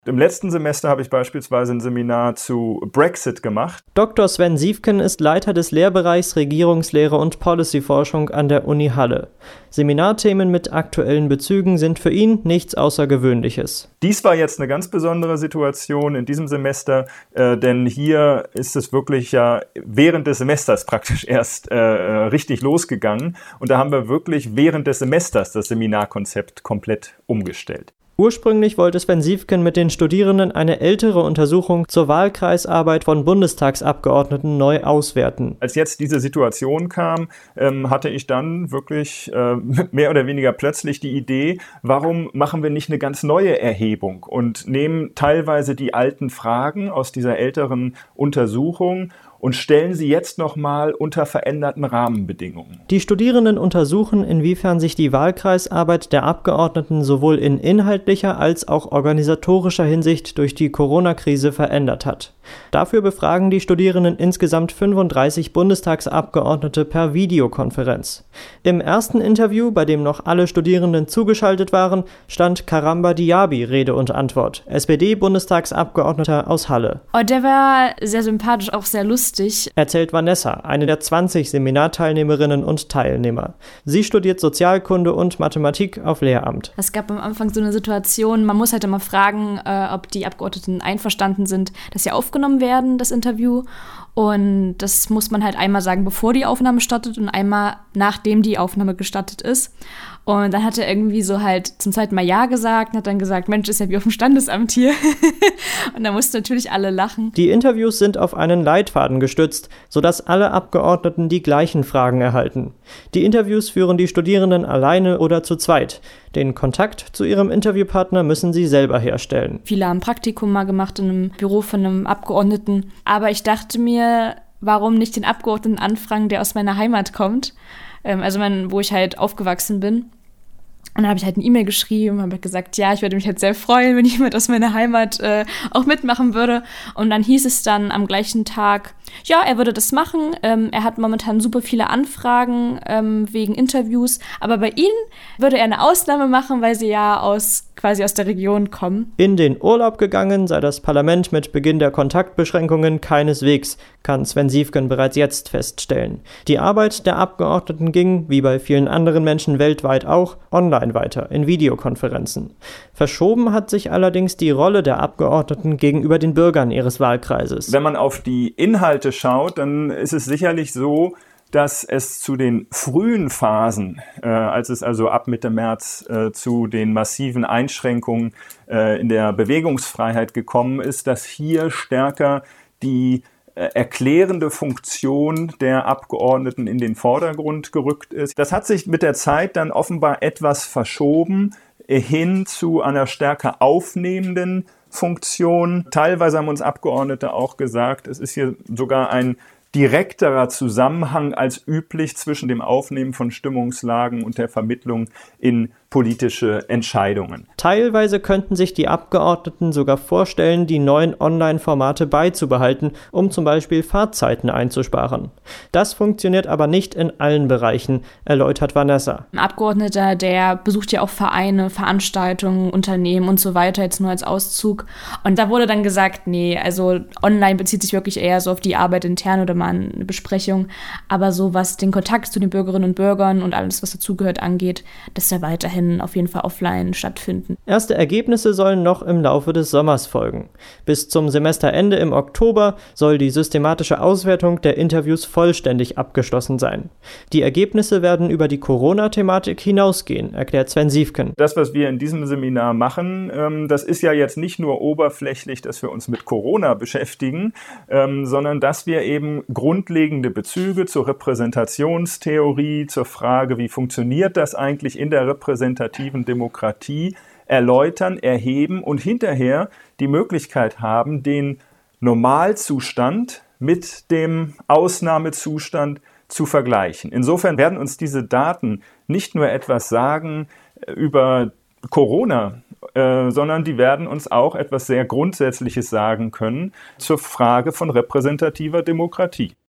Im letzten Semester habe ich beispielsweise ein Seminar zu Brexit gemacht. Dr. Sven Siefken ist Leiter des Lehrbereichs Regierungslehre und Policyforschung an der Uni Halle. Seminarthemen mit aktuellen Bezügen sind für ihn nichts Außergewöhnliches. Dies war jetzt eine ganz besondere Situation in diesem Semester, denn hier ist es wirklich ja während des Semesters praktisch erst richtig losgegangen. Und da haben wir wirklich während des Semesters das Seminarkonzept komplett umgestellt. Ursprünglich wollte Sven Siefken mit den Studierenden eine ältere Untersuchung zur Wahlkreisarbeit von Bundestagsabgeordneten neu auswerten. Als jetzt diese Situation kam, hatte ich dann wirklich mehr oder weniger plötzlich die Idee, warum machen wir nicht eine ganz neue Erhebung und nehmen teilweise die alten Fragen aus dieser älteren Untersuchung und stellen sie jetzt nochmal unter veränderten Rahmenbedingungen. Die Studierenden untersuchen, inwiefern sich die Wahlkreisarbeit der Abgeordneten sowohl in inhaltlicher als auch organisatorischer Hinsicht durch die Corona-Krise verändert hat. Dafür befragen die Studierenden insgesamt 35 Bundestagsabgeordnete per Videokonferenz. Im ersten Interview, bei dem noch alle Studierenden zugeschaltet waren, stand Karamba Diaby Rede und Antwort, SPD-Bundestagsabgeordneter aus Halle. Oh, der war sehr sympathisch, auch sehr lustig. Erzählt Vanessa, eine der 20 Seminarteilnehmerinnen und Teilnehmer. Sie studiert Sozialkunde und Mathematik auf Lehramt. Es gab am Anfang so eine Situation, man muss halt immer fragen, ob die Abgeordneten einverstanden sind, dass sie aufgenommen werden, das Interview. Und das muss man halt einmal sagen, bevor die Aufnahme startet und einmal nachdem die Aufnahme gestartet ist. Und dann hat er irgendwie so halt zum zweiten Mal Ja gesagt und hat dann gesagt, Mensch, ist ja wie auf dem Standesamt hier. Und da mussten natürlich alle lachen. Die Interviews sind auf einen Leitfaden gestützt, sodass alle Abgeordneten die gleichen Fragen erhalten. Die Interviews führen die Studierenden alleine oder zu zweit. Den Kontakt zu ihrem Interviewpartner müssen sie selber herstellen. Viele haben Praktikum mal gemacht in einem Büro von einem Abgeordneten. Aber ich dachte mir, warum nicht den Abgeordneten anfragen, der aus meiner Heimat kommt? Wo ich halt aufgewachsen bin. Und dann habe ich halt eine E-Mail geschrieben, habe gesagt, ja, ich würde mich halt sehr freuen, wenn jemand aus meiner Heimat auch mitmachen würde. Und dann hieß es dann am gleichen Tag, ja, er würde das machen. Er hat momentan super viele Anfragen wegen Interviews. Aber bei Ihnen würde er eine Ausnahme machen, weil Sie ja quasi aus der Region kommen. In den Urlaub gegangen sei das Parlament mit Beginn der Kontaktbeschränkungen keineswegs, kann Sven Siefken bereits jetzt feststellen. Die Arbeit der Abgeordneten ging, wie bei vielen anderen Menschen weltweit auch, online weiter, in Videokonferenzen. Verschoben hat sich allerdings die Rolle der Abgeordneten gegenüber den Bürgern ihres Wahlkreises. Wenn man auf die Inhalte schaut, dann ist es sicherlich so, dass es zu den frühen Phasen, als es also ab Mitte März zu den massiven Einschränkungen in der Bewegungsfreiheit gekommen ist, dass hier stärker die erklärende Funktion der Abgeordneten in den Vordergrund gerückt ist. Das hat sich mit der Zeit dann offenbar etwas verschoben hin zu einer stärker aufnehmenden Funktion. Teilweise haben uns Abgeordnete auch gesagt, es ist hier sogar ein direkterer Zusammenhang als üblich zwischen dem Aufnehmen von Stimmungslagen und der Vermittlung in politische Entscheidungen. Teilweise könnten sich die Abgeordneten sogar vorstellen, die neuen Online-Formate beizubehalten, um zum Beispiel Fahrtzeiten einzusparen. Das funktioniert aber nicht in allen Bereichen, erläutert Vanessa. Ein Abgeordneter, der besucht ja auch Vereine, Veranstaltungen, Unternehmen und so weiter, jetzt nur als Auszug. Und da wurde dann gesagt, nee, also online bezieht sich wirklich eher so auf die Arbeit intern oder mal eine Besprechung. Aber so was den Kontakt zu den Bürgerinnen und Bürgern und alles, was dazugehört, angeht, das ist ja weiterhin auf jeden Fall offline stattfinden. Erste Ergebnisse sollen noch im Laufe des Sommers folgen. Bis zum Semesterende im Oktober soll die systematische Auswertung der Interviews vollständig abgeschlossen sein. Die Ergebnisse werden über die Corona-Thematik hinausgehen, erklärt Sven Siefken. Das, was wir in diesem Seminar machen, das ist ja jetzt nicht nur oberflächlich, dass wir uns mit Corona beschäftigen, sondern dass wir eben grundlegende Bezüge zur Repräsentationstheorie, zur Frage, wie funktioniert das eigentlich in der repräsentativen Demokratie, erläutern, erheben und hinterher die Möglichkeit haben, den Normalzustand mit dem Ausnahmezustand zu vergleichen. Insofern werden uns diese Daten nicht nur etwas sagen über Corona, sondern die werden uns auch etwas sehr Grundsätzliches sagen können zur Frage von repräsentativer Demokratie.